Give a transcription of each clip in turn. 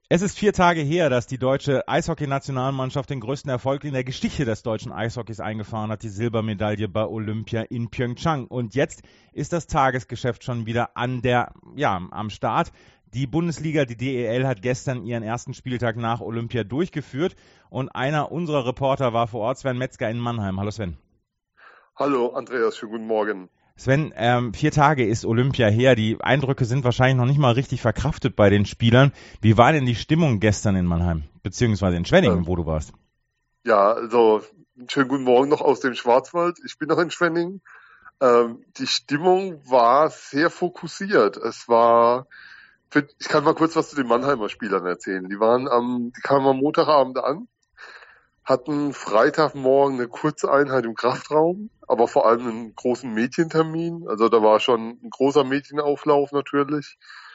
Es ist 4 Tage her, dass die deutsche Eishockey-Nationalmannschaft den größten Erfolg in der Geschichte des deutschen Eishockeys eingefahren hat, die Silbermedaille bei Olympia in Pyeongchang. Und jetzt ist das Tagesgeschäft schon wieder am Start. Die Bundesliga, die DEL, hat gestern ihren ersten Spieltag nach Olympia durchgeführt und einer unserer Reporter war vor Ort, Sven Metzger in Mannheim. Hallo Sven. Hallo Andreas, schönen guten Morgen. Sven, 4 Tage ist Olympia her. Die Eindrücke sind wahrscheinlich noch nicht mal richtig verkraftet bei den Spielern. Wie war denn die Stimmung gestern in Mannheim, beziehungsweise in Schwenningen, wo du warst? Ja, also schönen guten Morgen noch aus dem Schwarzwald. Ich bin noch in Schwenningen. Die Stimmung war sehr fokussiert. Ich kann mal kurz was zu den Mannheimer Spielern erzählen. Die kamen am Montagabend an, hatten Freitagmorgen eine kurze Einheit im Kraftraum, aber vor allem einen großen Mädchentermin. Also da war schon ein großer Mädchenauflauf natürlich.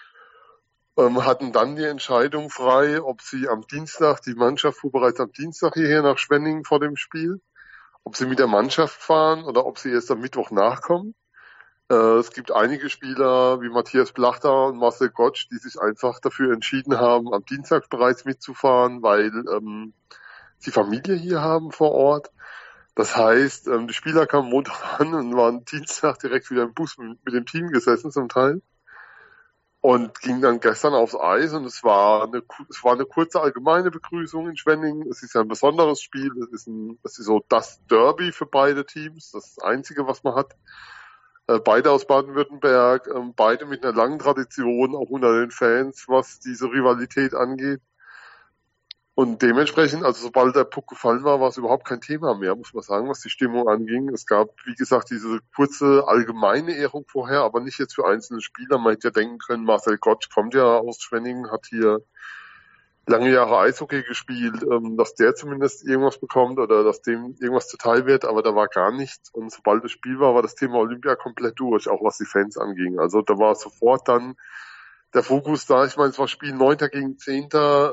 Hatten dann die Entscheidung frei, ob sie am Dienstag, die Mannschaft fuhr bereits am Dienstag hierher nach Schwenningen vor dem Spiel, ob sie mit der Mannschaft fahren oder ob sie erst am Mittwoch nachkommen. Es gibt einige Spieler wie Matthias Blachter und Marcel Gottsch, die sich einfach dafür entschieden haben, am Dienstag bereits mitzufahren, weil sie Familie hier haben vor Ort. Das heißt, die Spieler kamen Montag an und waren Dienstag direkt wieder im Bus mit dem Team gesessen zum Teil und gingen dann gestern aufs Eis und es war eine kurze allgemeine Begrüßung in Schwenningen. Es ist ein besonderes Spiel, es ist so das Derby für beide Teams, das Einzige, was man hat. Beide aus Baden-Württemberg, beide mit einer langen Tradition, auch unter den Fans, was diese Rivalität angeht. Und dementsprechend, also sobald der Puck gefallen war, war es überhaupt kein Thema mehr, muss man sagen, was die Stimmung anging. Es gab, wie gesagt, diese kurze allgemeine Ehrung vorher, aber nicht jetzt für einzelne Spieler. Man hätte ja denken können, Marcel Gottsch kommt ja aus Schwenningen, hat hier lange Jahre Eishockey gespielt, dass der zumindest irgendwas bekommt oder dass dem irgendwas zuteil wird, aber da war gar nichts. Und sobald das Spiel war, war das Thema Olympia komplett durch, auch was die Fans anging. Also da war sofort dann der Fokus da. Ich meine, es war Spiel 9. gegen 10.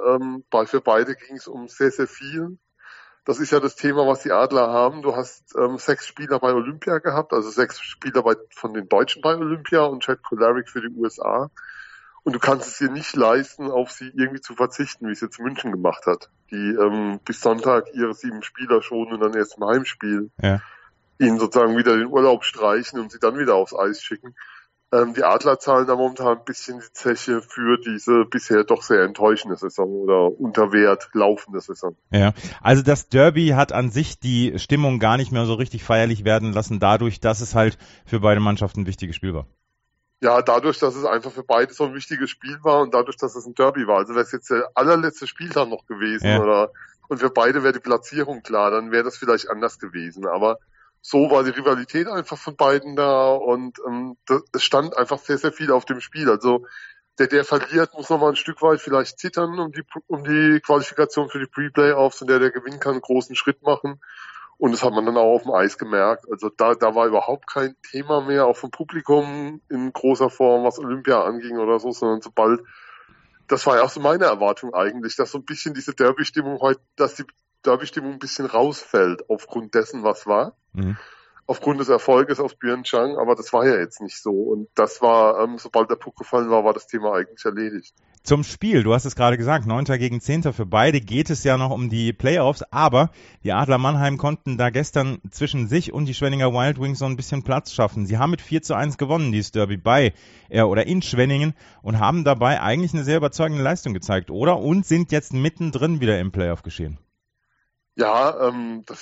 Für beide ging es um sehr, sehr viel. Das ist ja das Thema, was die Adler haben. Du hast 6 Spieler bei Olympia gehabt, also 6 Spieler von den Deutschen bei Olympia und Chad Kolarik für die USA. Und du kannst es dir nicht leisten, auf sie irgendwie zu verzichten, wie es jetzt München gemacht hat. Die bis Sonntag ihre 7 Spieler schonen und dann erst im Heimspiel ihnen sozusagen wieder den Urlaub streichen und sie dann wieder aufs Eis schicken. Die Adler zahlen da momentan ein bisschen die Zeche für diese bisher doch sehr enttäuschende Saison oder unter Wert laufende Saison. Ja, also das Derby hat an sich die Stimmung gar nicht mehr so richtig feierlich werden lassen, dadurch, dass es halt für beide Mannschaften ein wichtiges Spiel war. Ja, dadurch, dass es einfach für beide so ein wichtiges Spiel war und dadurch, dass es ein Derby war. Also wäre es jetzt der allerletzte Spieltag noch gewesen und für beide wäre die Platzierung klar, dann wäre das vielleicht anders gewesen. Aber so war die Rivalität einfach von beiden da und es stand einfach sehr, sehr viel auf dem Spiel. Also der verliert, muss nochmal ein Stück weit vielleicht zittern um die Qualifikation für die Pre-Playoffs und der gewinnen kann, einen großen Schritt machen. Und das hat man dann auch auf dem Eis gemerkt. Also da war überhaupt kein Thema mehr, auch vom Publikum in großer Form, was Olympia anging oder so, sondern das war ja auch so meine Erwartung eigentlich, dass so ein bisschen diese Derby-Stimmung dass die Derby-Stimmung ein bisschen rausfällt aufgrund dessen, was war. Mhm. Aufgrund des Erfolges aus Pyeongchang, aber das war ja jetzt nicht so. Und das war, sobald der Puck gefallen war das Thema eigentlich erledigt. Zum Spiel, du hast es gerade gesagt, 9. gegen 10. Für beide geht es ja noch um die Playoffs, aber die Adler Mannheim konnten da gestern zwischen sich und die Schwenninger Wild Wings so ein bisschen Platz schaffen. Sie haben mit 4:1 gewonnen, dieses Derby in Schwenningen und haben dabei eigentlich eine sehr überzeugende Leistung gezeigt, oder? Und sind jetzt mittendrin wieder im Playoff-Geschehen. Ja,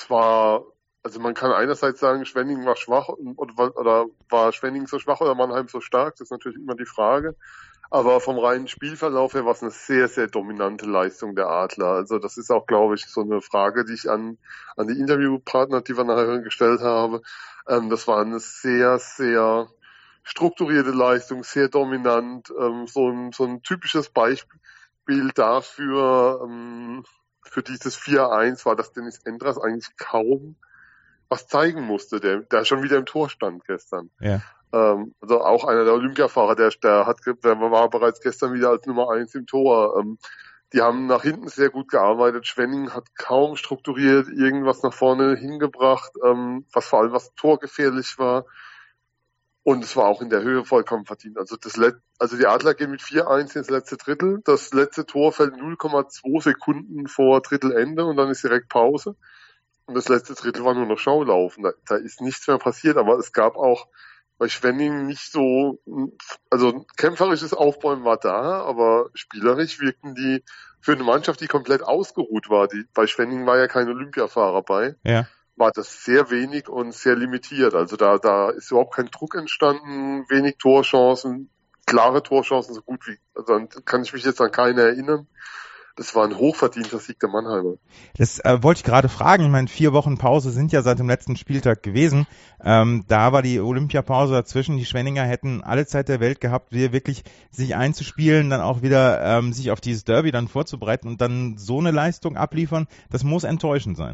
also man kann einerseits sagen, Schwenningen war schwach oder war Schwenningen so schwach oder Mannheim so stark, das ist natürlich immer die Frage. Aber vom reinen Spielverlauf her war es eine sehr, sehr dominante Leistung der Adler. Also das ist auch, glaube ich, so eine Frage, die ich an die Interviewpartner, die wir nachher gestellt haben. Das war eine sehr, sehr strukturierte Leistung, sehr dominant. So ein typisches Beispiel dafür, für dieses 4:1 war, dass Dennis Endras eigentlich kaum was zeigen musste, der schon wieder im Tor stand gestern. Ja. Also auch einer der Olympiafahrer, der war bereits gestern wieder als Nummer 1 im Tor. Die haben nach hinten sehr gut gearbeitet. Schwenningen hat kaum strukturiert irgendwas nach vorne hingebracht, was vor allem was torgefährlich war. Und es war auch in der Höhe vollkommen verdient. Also die Adler gehen mit 4-1 ins letzte Drittel. Das letzte Tor fällt 0,2 Sekunden vor Drittelende und dann ist direkt Pause. Und das letzte Drittel war nur noch Schaulaufen. Da ist nichts mehr passiert, aber es gab auch bei Schwenning nicht so, also kämpferisches Aufbäumen war da, aber spielerisch wirkten die für eine Mannschaft, die komplett ausgeruht war. Bei Schwenning war ja kein Olympiafahrer bei. Ja. War das sehr wenig und sehr limitiert. Also da ist überhaupt kein Druck entstanden, wenig Torchancen, klare Torchancen, so gut wie, also kann ich mich jetzt an keine erinnern. Das war ein hochverdienter Sieg der Mannheimer. Das wollte ich gerade fragen. Ich meine, 4 Wochen Pause sind ja seit dem letzten Spieltag gewesen. Da war die Olympiapause dazwischen. Die Schwenninger hätten alle Zeit der Welt gehabt, wirklich sich einzuspielen, dann auch wieder sich auf dieses Derby dann vorzubereiten und dann so eine Leistung abliefern. Das muss enttäuschend sein.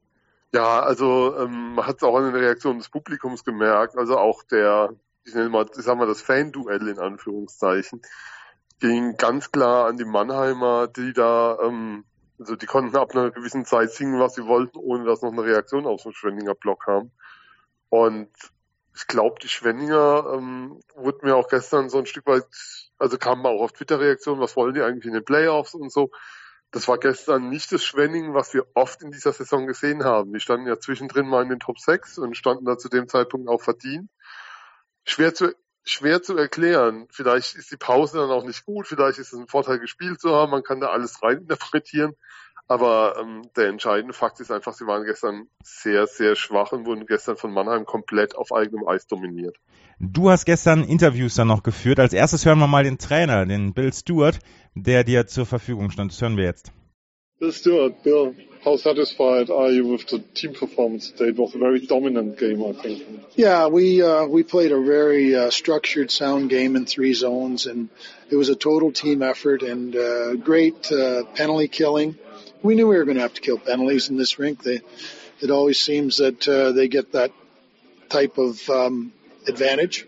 Ja, also man hat es auch an den Reaktionen des Publikums gemerkt. Also auch ich sag mal, das Fan-Duell in Anführungszeichen ging ganz klar an die Mannheimer, die da, also die konnten ab einer gewissen Zeit singen, was sie wollten, ohne dass noch eine Reaktion auf so einen Schwenninger Block kam. Und ich glaube, die Schwenninger wurden mir auch gestern so ein Stück weit, also kamen auch auf Twitter-Reaktionen, was wollen die eigentlich in den Playoffs und so. Das war gestern nicht das Schwenning, was wir oft in dieser Saison gesehen haben. Die standen ja zwischendrin mal in den Top 6 und standen da zu dem Zeitpunkt auch verdient. Schwer zu erklären. Vielleicht ist die Pause dann auch nicht gut, vielleicht ist es ein Vorteil, gespielt zu haben, man kann da alles reininterpretieren. Aber der entscheidende Fakt ist einfach, sie waren gestern sehr, sehr schwach und wurden gestern von Mannheim komplett auf eigenem Eis dominiert. Du hast gestern Interviews dann noch geführt. Als erstes hören wir mal den Trainer, den Bill Stewart, der dir zur Verfügung stand. Das hören wir jetzt. Bill Stewart, Bill, how satisfied are you with the team performance today? It was a very dominant game, I think. Yeah, we played a very structured, sound game in 3 zones, and it was a total team effort and great penalty killing. We knew we were going to have to kill penalties in this rink. It always seems that they get that type of advantage,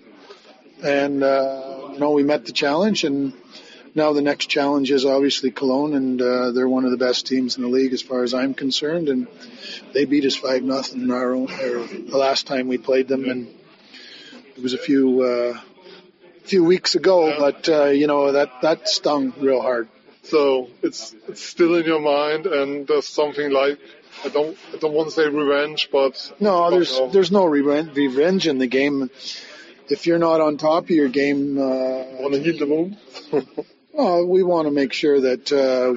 and we met the challenge, and now the next challenge is obviously Cologne, and they're one of the best teams in the league as far as I'm concerned, and they beat us 5-0 in the last time we played them, and it was a few weeks ago, but that stung real hard. So it's still in your mind, and there's something like, I don't want to say revenge, but no, there's no revenge in the game. If you're not on top of your game, want to heal the wound. We want to make sure that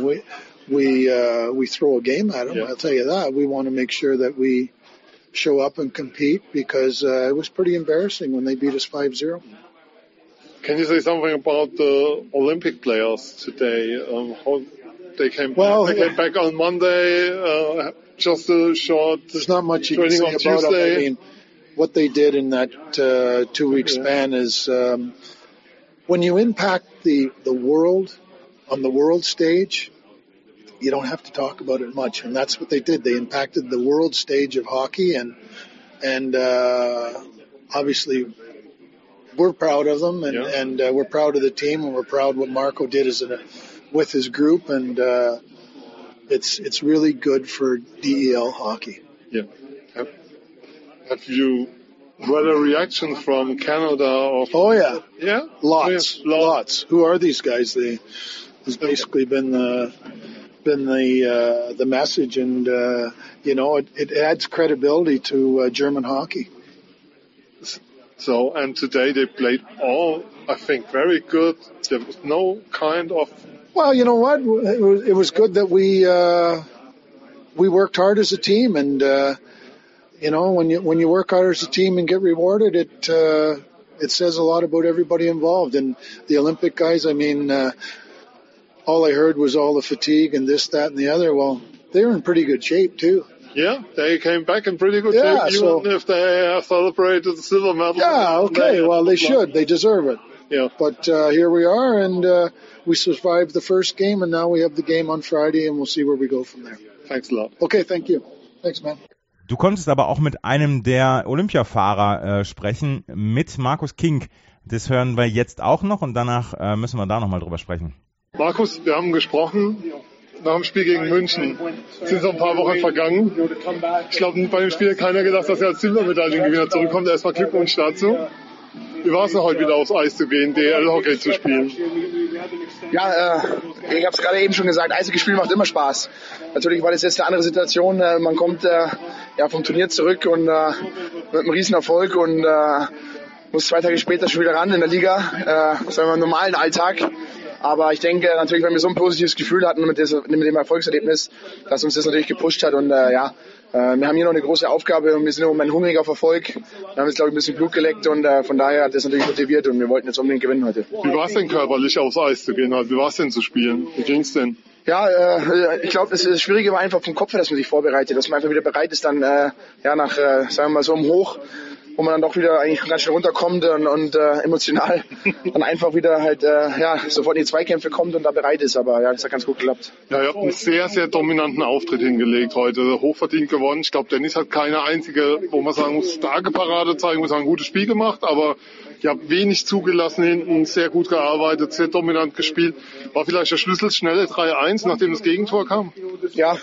we throw a game at them. Yeah. I'll tell you that. We want to make sure that we show up and compete, because it was pretty embarrassing when they beat us 5-0. Can you say something about the Olympic players today? How they came back on Monday, just a short. There's not much you can say about them. I mean, what they did in that 2-week span is when you impact the world on the world stage, you don't have to talk about it much, and that's what they did. They impacted the world stage of hockey, and obviously we're proud of them, and we're proud of the team, and we're proud what Marco did with his group, and it's really good for DEL hockey. Yeah. Have you read a reaction from Canada? Oh yeah. Yeah? Lots. Who are these guys? It's basically been the message, and it adds credibility to German hockey. So, and today they played all, I think, very good. There was no kind of... Well, you know what? It was good that we worked hard as a team, and when you work hard as a team and get rewarded, it says a lot about everybody involved. And the Olympic guys, I mean, all I heard was all the fatigue and this, that, and the other. Well, they were in pretty good shape too. Yeah, they came back in pretty good shape, even if they have celebrated the silver medal. Yeah, okay, well, they should. They deserve it. Yeah. But here we are, and we survived the first game, and now we have the game on Friday, and we'll see where we go from there. Thanks a lot. Okay, thank you. Thanks, man. Du konntest aber auch mit einem der Olympiafahrer sprechen, mit Markus Kink. Das hören wir jetzt auch noch, und danach müssen wir da nochmal drüber sprechen. Markus, wir haben gesprochen nach dem Spiel gegen München. Es sind so ein paar Wochen vergangen. Ich glaube, bei dem Spiel hat keiner gedacht, dass er als Silbermedaillengewinner zurückkommt. Erstmal Glückwunsch dazu. Wie war es denn heute wieder aufs Eis zu gehen, DL-Hockey zu spielen? Ja, ich habe es gerade eben schon gesagt, Eishockey spielen macht immer Spaß. Natürlich war das jetzt eine andere Situation. Man kommt vom Turnier zurück und mit einem Riesenerfolg und muss 2 Tage später schon wieder ran in der Liga, sagen wir im normalen Alltag. Aber ich denke natürlich, wenn wir so ein positives Gefühl hatten mit dem Erfolgserlebnis, dass uns das natürlich gepusht hat. Und wir haben hier noch eine große Aufgabe und wir sind im Moment hungrig auf Erfolg. Wir haben jetzt, glaube ich, ein bisschen Blut geleckt und von daher hat das natürlich motiviert und wir wollten jetzt unbedingt gewinnen heute. Wie war es denn körperlich aufs Eis zu gehen? Wie war es denn zu spielen? Wie ging es denn? Ja, ich glaube, das Schwierige war einfach vom Kopf her, dass man sich vorbereitet, dass man einfach wieder bereit ist, dann nach, sagen wir mal so, einem Hoch, wo man dann doch wieder eigentlich ganz schnell runterkommt und emotional dann einfach wieder halt sofort in die Zweikämpfe kommt und da bereit ist. Aber ja, das hat ganz gut geklappt. Ja, ihr habt einen sehr, sehr dominanten Auftritt hingelegt heute. Hochverdient gewonnen. Ich glaube, Dennis hat keine einzige, wo man sagen muss, starke Parade zeigen muss, ein gutes Spiel gemacht, aber ihr habt wenig zugelassen hinten, sehr gut gearbeitet, sehr dominant gespielt. War vielleicht der Schlüssel schnelle 3-1, nachdem das Gegentor kam? Ja,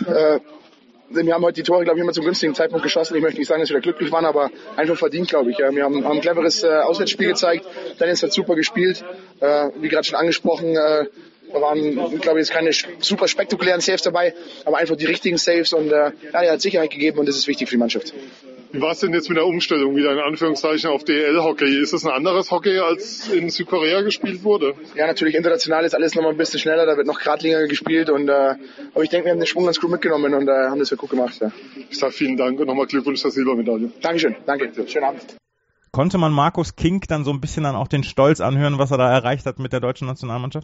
wir haben heute die Tore, glaube ich, immer zum günstigen Zeitpunkt geschossen. Ich möchte nicht sagen, dass wir da glücklich waren, aber einfach verdient, glaube ich. Wir haben ein cleveres Auswärtsspiel gezeigt. Dennis hat super gespielt. Wie gerade schon angesprochen, da waren, glaube ich, jetzt keine super spektakulären Saves dabei, aber einfach die richtigen Saves und er hat Sicherheit gegeben und das ist wichtig für die Mannschaft. Wie war es denn jetzt mit der Umstellung wieder in Anführungszeichen auf DL-Hockey? Ist das ein anderes Hockey, als in Südkorea gespielt wurde? Ja, natürlich international ist alles nochmal ein bisschen schneller, da wird noch geradliniger gespielt aber ich denke, wir haben den Schwung ganz gut mitgenommen und haben das gut gemacht. Ja. Ich sage vielen Dank und nochmal Glückwunsch zur Silbermedaille. Dankeschön, danke, schönen Abend. Konnte man Markus Kink dann so ein bisschen dann auch den Stolz anhören, was er da erreicht hat mit der deutschen Nationalmannschaft?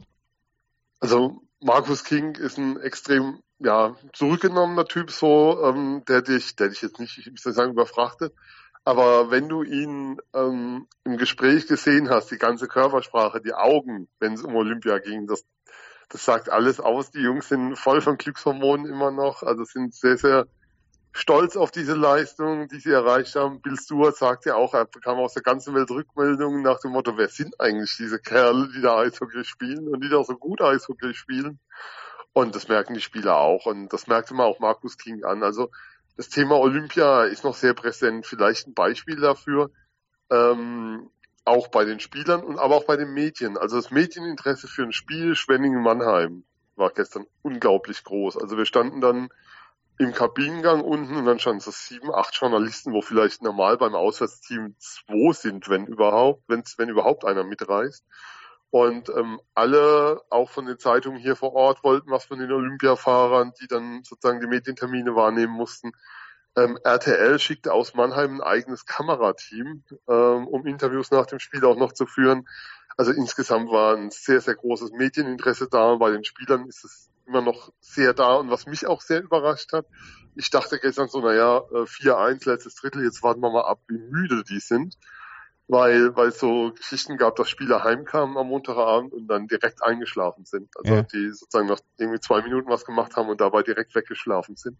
Also Markus Kink ist ein extrem zurückgenommener Typ, so der dich jetzt nicht, ich will sagen, überfrachtet. Aber wenn du ihn im Gespräch gesehen hast, die ganze Körpersprache, die Augen, wenn es um Olympia ging, das sagt alles aus. Die Jungs sind voll von Glückshormonen immer noch, also sind sehr, sehr stolz auf diese Leistung, die sie erreicht haben. Bill Stewart sagt ja auch, er bekam aus der ganzen Welt Rückmeldungen nach dem Motto, wer sind eigentlich diese Kerle, die da Eishockey spielen und die da so gut Eishockey spielen? Und das merken die Spieler auch und das merkte man auch Markus Kink an. Also das Thema Olympia ist noch sehr präsent. Vielleicht ein Beispiel dafür, auch bei den Spielern und aber auch bei den Medien. Also das Medieninteresse für ein Spiel Schwenningen-Mannheim war gestern unglaublich groß. Also wir standen dann im Kabinengang unten und dann standen so 7, 8 Journalisten, wo vielleicht normal beim Auswärtsteam 2 sind, wenn überhaupt einer mitreist. Und alle, auch von den Zeitungen hier vor Ort, wollten was von den Olympiafahrern, die dann sozusagen die Medientermine wahrnehmen mussten. RTL schickte aus Mannheim ein eigenes Kamerateam, um Interviews nach dem Spiel auch noch zu führen. Also insgesamt war ein sehr, sehr großes Medieninteresse da. Bei den Spielern ist es immer noch sehr da. Und was mich auch sehr überrascht hat, ich dachte gestern so, 4-1, letztes Drittel, jetzt warten wir mal ab, wie müde die sind. Weil es so Geschichten gab, dass Spieler heimkamen am Montagabend und dann direkt eingeschlafen sind. Also die sozusagen nach irgendwie 2 Minuten was gemacht haben und dabei direkt weggeschlafen sind.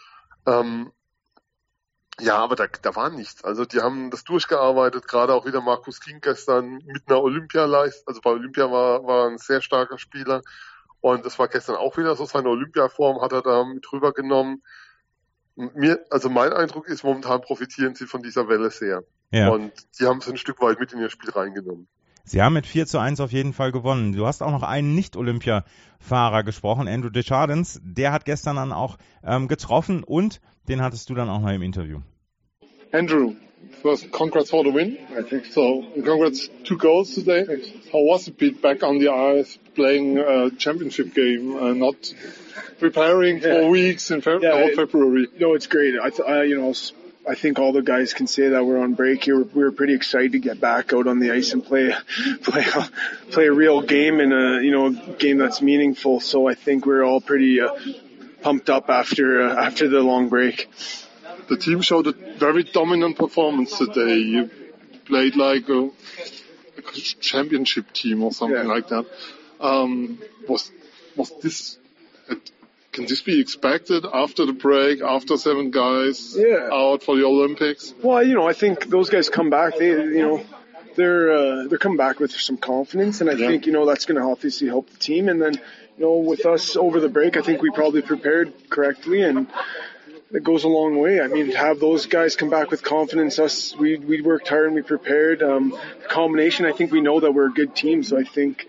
Aber da war nichts. Also die haben das durchgearbeitet, gerade auch wieder Markus Kink gestern mit einer Olympialeistung. Also bei Olympia war ein sehr starker Spieler und das war gestern auch wieder so, seine Olympiaform hat er da mit rübergenommen. Mein Eindruck ist, momentan profitieren sie von dieser Welle sehr. Ja. Und sie haben es ein Stück weit mit in ihr Spiel reingenommen. Sie haben mit 4-1 auf jeden Fall gewonnen. Du hast auch noch einen Nicht-Olympia-Fahrer gesprochen, Andrew Deschardins. Der hat gestern dann auch getroffen und den hattest du dann auch noch im Interview. Andrew, first congrats for the win. I think so. And congrats, 2 goals today. How was it being back on the ice, playing a championship game, not preparing for weeks in February? No, it's great. I think all the guys can say that we're on break here. We were pretty excited to get back out on the ice and play a real game and a game that's meaningful. So I think we're all pretty pumped up after the long break. The team showed a very dominant performance today. You played like a championship team or something like that. Was this? Can this be expected after the break, after 7 guys out for the Olympics? Well, I think those guys come back. They're coming back with some confidence, and I think that's going to obviously help the team. And then with us over the break, I think we probably prepared correctly, and that goes a long way. I mean, to have those guys come back with confidence, we worked hard and we prepared. The combination, I think we know that we're a good team, so I think,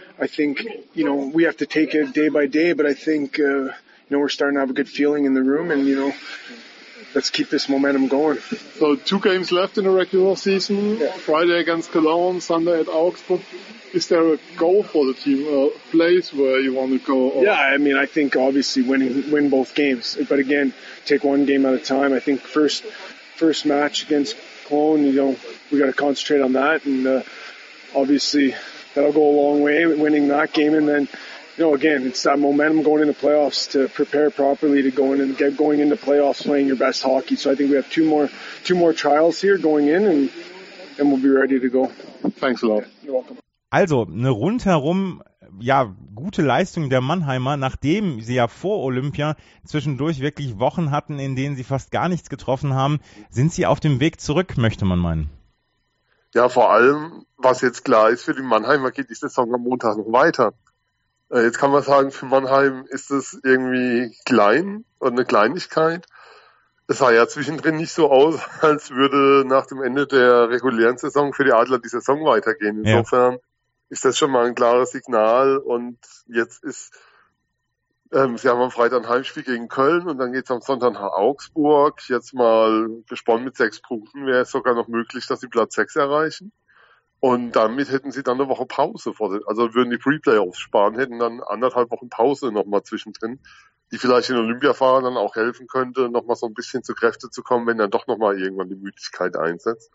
we have to take it day by day, but I think, we're starting to have a good feeling in the room and, let's keep this momentum going. So 2 games left in the regular season, Friday against Cologne, Sunday at Augsburg. Is there a goal for the team, a place where you want to go? Or? Yeah, I mean, I think obviously win both games. But again, take one game at a time. I think first match against Cologne, we got to concentrate on that. And obviously that'll go a long way, winning that game. And then, again, it's that momentum going into playoffs to prepare properly to go in and get going into playoffs playing your best hockey. So I think we have two more trials here going in and we'll be ready to go. Thanks a lot. You're welcome. Also, eine rundherum, gute Leistung der Mannheimer, nachdem sie ja vor Olympia zwischendurch wirklich Wochen hatten, in denen sie fast gar nichts getroffen haben, sind sie auf dem Weg zurück, möchte man meinen. Ja, vor allem, was jetzt klar ist, für die Mannheimer geht die Saison am Montag noch weiter. Jetzt kann man sagen, für Mannheim ist es irgendwie klein und eine Kleinigkeit. Es sah ja zwischendrin nicht so aus, als würde nach dem Ende der regulären Saison für die Adler die Saison weitergehen. Insofern ist das schon mal ein klares Signal und jetzt ist, sie haben am Freitag ein Heimspiel gegen Köln und dann geht es am Sonntag nach Augsburg. Jetzt mal gesponnen mit 6 Punkten wäre es sogar noch möglich, dass sie Platz 6 erreichen. Und damit hätten sie dann eine Woche Pause also würden die Pre-Playoffs sparen, hätten dann 1,5 Wochen Pause nochmal zwischendrin, die vielleicht den Olympiafahrern dann auch helfen könnte, nochmal so ein bisschen zu Kräfte zu kommen, wenn dann doch nochmal irgendwann die Müdigkeit einsetzt.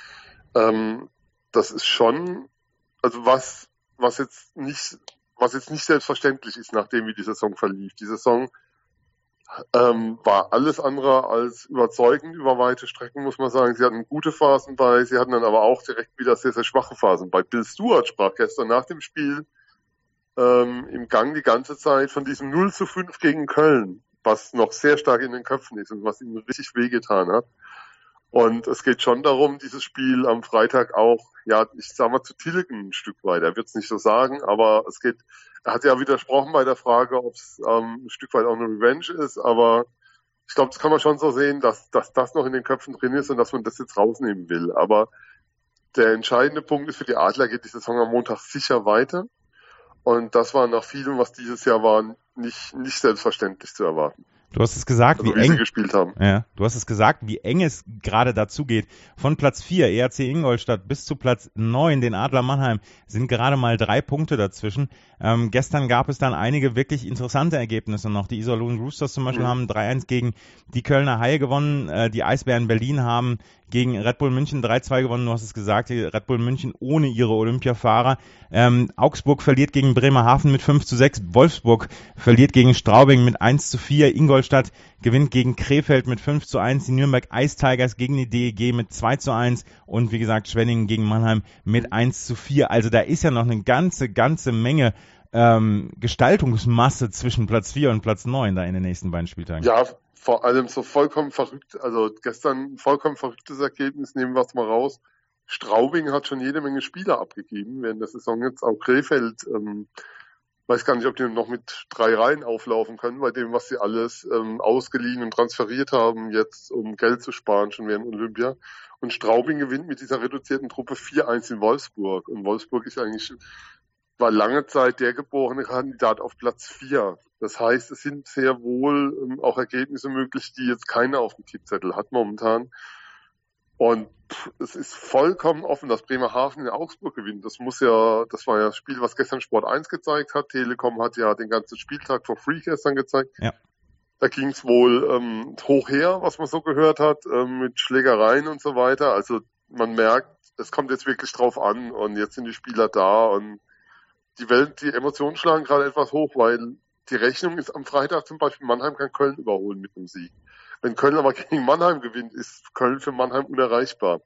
Das ist schon, also was jetzt nicht selbstverständlich ist, nachdem wie die Saison verlief. Die Saison war alles andere als überzeugend über weite Strecken, muss man sagen. Sie hatten gute Phasen bei, sie hatten dann aber auch direkt wieder sehr, sehr schwache Phasen bei. Bill Stewart sprach gestern nach dem Spiel im Gang die ganze Zeit von diesem 0:5 gegen Köln, was noch sehr stark in den Köpfen ist und was ihm richtig wehgetan hat. Und es geht schon darum, dieses Spiel am Freitag auch, ich sag mal, zu tilgen ein Stück weit. Er wird es nicht so sagen, aber er hat ja widersprochen bei der Frage, ob es ein Stück weit auch eine Revenge ist, aber ich glaube, das kann man schon so sehen, dass das noch in den Köpfen drin ist und dass man das jetzt rausnehmen will. Aber der entscheidende Punkt ist, für die Adler geht die Saison am Montag sicher weiter. Und das war nach vielem, was dieses Jahr war, nicht selbstverständlich zu erwarten. Du hast es gesagt, wie eng sie gespielt haben. Ja, du hast es gesagt, wie eng es gerade dazu geht. Von Platz 4 ERC Ingolstadt bis zu Platz 9 den Adler Mannheim sind gerade mal 3 Punkte dazwischen. Gestern gab es dann einige wirklich interessante Ergebnisse noch. Die Iserlohn Roosters zum Beispiel haben 3-1 gegen die Kölner Haie gewonnen. Die Eisbären Berlin haben gegen Red Bull München 3-2 gewonnen. Du hast es gesagt, die Red Bull München ohne ihre Olympiafahrer. Augsburg verliert gegen Bremerhaven mit 5:6. Wolfsburg verliert gegen Straubing mit 1:4. Ingolstadt gewinnt gegen Krefeld mit 5:1. Die Nürnberg Ice Tigers gegen die DEG mit 2:1. Und wie gesagt, Schwenningen gegen Mannheim mit 1:4. Also da ist ja noch eine ganze Menge Gestaltungsmasse zwischen Platz 4 und Platz 9 da in den nächsten beiden Spieltagen. Ja, vor allem so vollkommen verrückt, also gestern ein vollkommen verrücktes Ergebnis, nehmen wir es mal raus. Straubing hat schon jede Menge Spieler abgegeben während der Saison jetzt, auch Krefeld, weiß gar nicht, ob die noch mit 3 Reihen auflaufen können, bei dem, was sie alles ausgeliehen und transferiert haben, jetzt um Geld zu sparen, schon während Olympia. Und Straubing gewinnt mit dieser reduzierten Truppe 4:1 in Wolfsburg. Und Wolfsburg war lange Zeit der geborene Kandidat auf Platz 4. Das heißt, es sind sehr wohl auch Ergebnisse möglich, die jetzt keiner auf dem Tippzettel hat momentan. Und es ist vollkommen offen, dass Bremerhaven in Augsburg gewinnt. Das war ja das Spiel, was gestern Sport 1 gezeigt hat. Telekom hat ja den ganzen Spieltag for free gestern gezeigt. Ja. Da ging es wohl hoch her, was man so gehört hat, mit Schlägereien und so weiter. Also man merkt, es kommt jetzt wirklich drauf an und jetzt sind die Spieler da und die Emotionen schlagen gerade etwas hoch, weil die Rechnung ist am Freitag zum Beispiel, Mannheim kann Köln überholen mit einem Sieg. Wenn Köln aber gegen Mannheim gewinnt, ist Köln für Mannheim unerreichbar,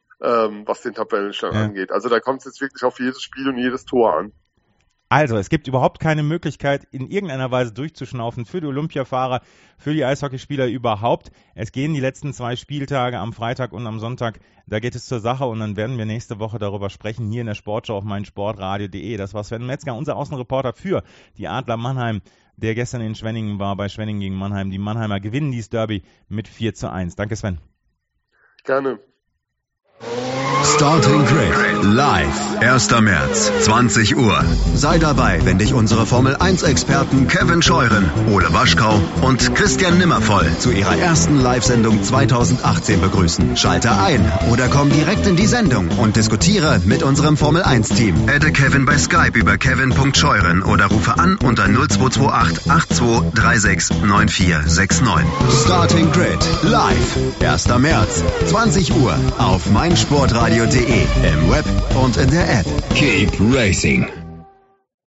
was den Tabellenstand angeht. Also da kommt es jetzt wirklich auf jedes Spiel und jedes Tor an. Also, es gibt überhaupt keine Möglichkeit, in irgendeiner Weise durchzuschnaufen für die Olympiafahrer, für die Eishockeyspieler überhaupt. Es gehen die letzten 2 Spieltage am Freitag und am Sonntag. Da geht es zur Sache und dann werden wir nächste Woche darüber sprechen, hier in der Sportschau auf meinsportradio.de. Das war Sven Metzger, unser Außenreporter für die Adler Mannheim der gestern in Schwenningen war, bei Schwenningen gegen Mannheim. Die Mannheimer gewinnen dieses Derby mit 4:1. Danke, Sven. Gerne. Starting Grid live, 1. März, 20 Uhr. Sei dabei, wenn dich unsere Formel-1-Experten Kevin Scheuren, Ole Waschkau und Christian Nimmervoll zu ihrer ersten Live-Sendung 2018 begrüßen. Schalte ein oder komm direkt in die Sendung und diskutiere mit unserem Formel-1-Team. Adde Kevin bei Skype über kevin.scheuren oder rufe an unter 0228 8236 9469. Starting Grid live, 1. März, 20 Uhr auf meinsportradio.de, im Web und in der App. Keep racing.